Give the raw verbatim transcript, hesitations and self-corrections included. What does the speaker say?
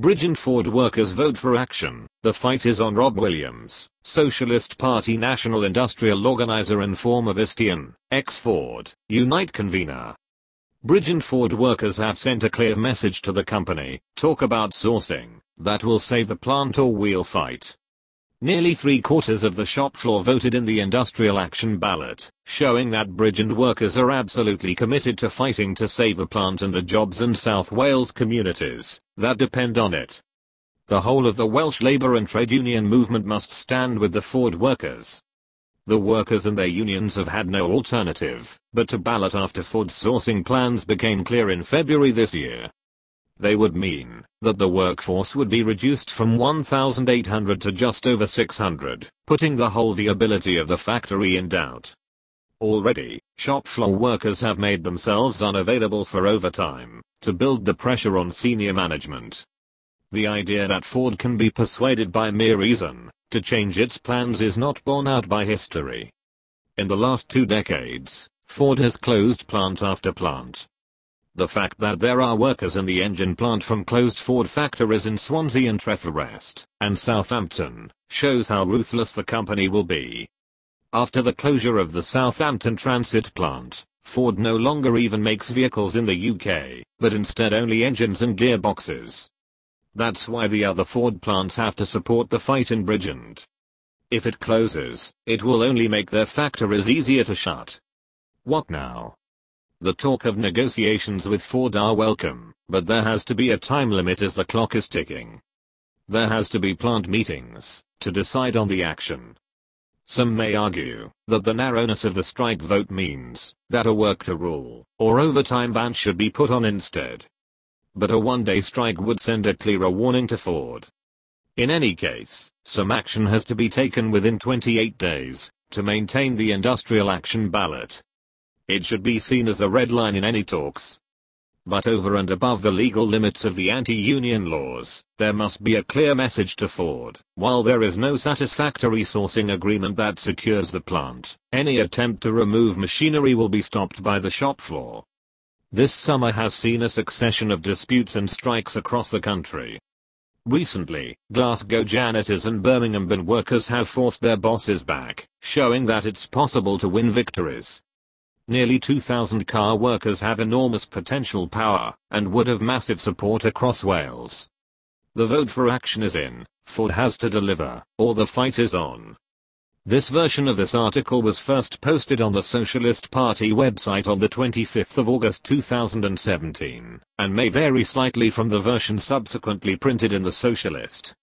Bridgend Ford workers vote for action. The fight is on. Rob Williams, Socialist Party National Industrial Organizer and former Visteon, ex-Ford, Unite convener. Bridgend Ford workers have sent a clear message to the company: talk about sourcing, that will save the plant or we'll fight. Nearly three quarters of the shop floor voted in the industrial action ballot, showing that Bridgend workers are absolutely committed to fighting to save the plant and the jobs in South Wales communities that depend on it. The whole of the Welsh labour and trade union movement must stand with the Ford workers. The workers and their unions have had no alternative but to ballot after Ford's sourcing plans became clear in February this year. They would mean that the workforce would be reduced from one thousand eight hundred to just over six hundred, putting the whole viability of the factory in doubt. Already, shop floor workers have made themselves unavailable for overtime to build the pressure on senior management. The idea that Ford can be persuaded by mere reason to change its plans is not borne out by history. In the last two decades, Ford has closed plant after plant. The fact that there are workers in the engine plant from closed Ford factories in Swansea and Treforest and Southampton shows how ruthless the company will be. After the closure of the Southampton Transit plant, Ford no longer even makes vehicles in the U K, but instead only engines and gearboxes. That's why the other Ford plants have to support the fight in Bridgend. If it closes, it will only make their factories easier to shut. What now? The talk of negotiations with Ford are welcome, but there has to be a time limit as the clock is ticking. There has to be plant meetings to decide on the action. Some may argue that the narrowness of the strike vote means that a work to rule or overtime ban should be put on instead. But a one-day strike would send a clearer warning to Ford. In any case, some action has to be taken within twenty-eight days to maintain the industrial action ballot. It should be seen as a red line in any talks. But over and above the legal limits of the anti-union laws, there must be a clear message to Ford. While there is no satisfactory sourcing agreement that secures the plant, any attempt to remove machinery will be stopped by the shop floor. This summer has seen a succession of disputes and strikes across the country. Recently, Glasgow janitors and Birmingham bin workers have forced their bosses back, showing that it's possible to win victories. Nearly two thousand car workers have enormous potential power and would have massive support across Wales. The vote for action is in. Ford has to deliver, or the fight is on. This version of this article was first posted on the Socialist Party website on the twenty-fifth of August two thousand seventeen, and may vary slightly from the version subsequently printed in the Socialist.